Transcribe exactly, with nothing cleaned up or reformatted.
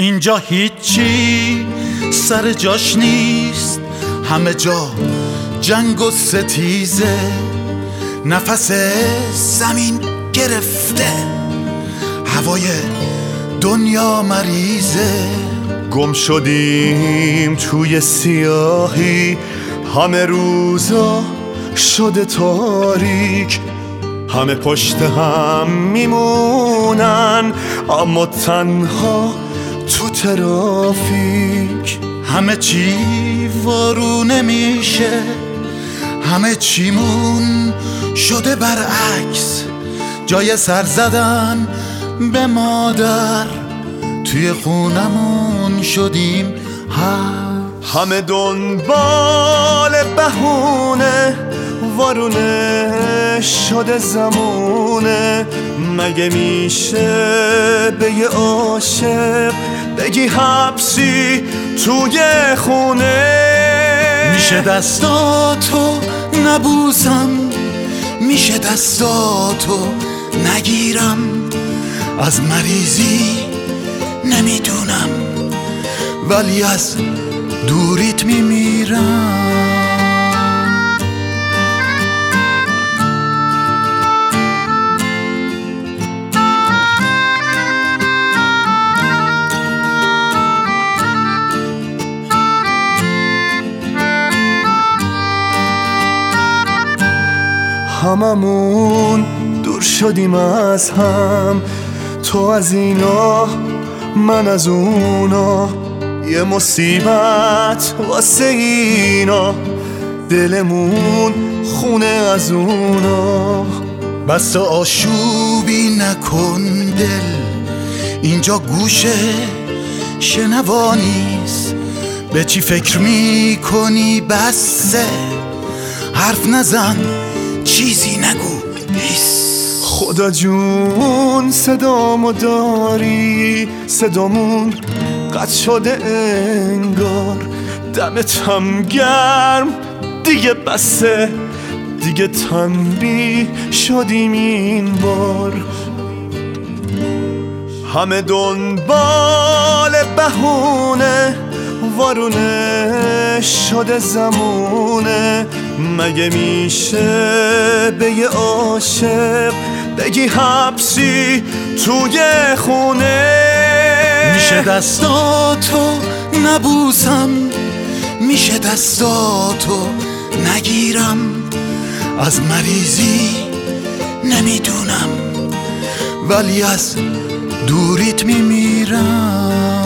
اینجا هیچی سر جاش نیست، همه جا جنگ و ستیزه، نفس زمین گرفته، هوای دنیا مریضه. گم شدیم توی سیاهی، همه روزا شده تاریک، همه پشت هم میمونن اما تنها تو ترافیک. همه چی وارونه میشه، همه چیمون شده برعکس، جای سر زدن به مادر توی خونمون شدیم حبس. همه دنبال بهونه، وارونه شده زمونه، مگه میشه به یه عاشق بگی حبسی توی خونه؟ میشه دستاتو نبوسم، میشه دستاتو نگیرم، از مریضی نمیدونم ولی از دوریت میمیرم. هممون دور شدیم از هم، تو از اینا من از اونا، یه مصیبت واسه اینا، دلمون خونه از اونا. بس آشوبی نکن دل، اینجا گوشه شنوا نیست، به چی فکر میکنی بسه، حرف نزن چیزی نگو هیس. خدا جون صدامو داری، صدامون قطع شده انگار، دمتم گرم دیگه بسه، دیگه تنبیه شدیم این بار. همه دنبال بهونه، وارونه شده زمونه، مگه میشه به یه عاشق بگی حبسی توی خونه؟ میشه دستاتو نبوسم، میشه دستاتو نگیرم، از مریضی نمیدونم ولی از دوریت میمیرم.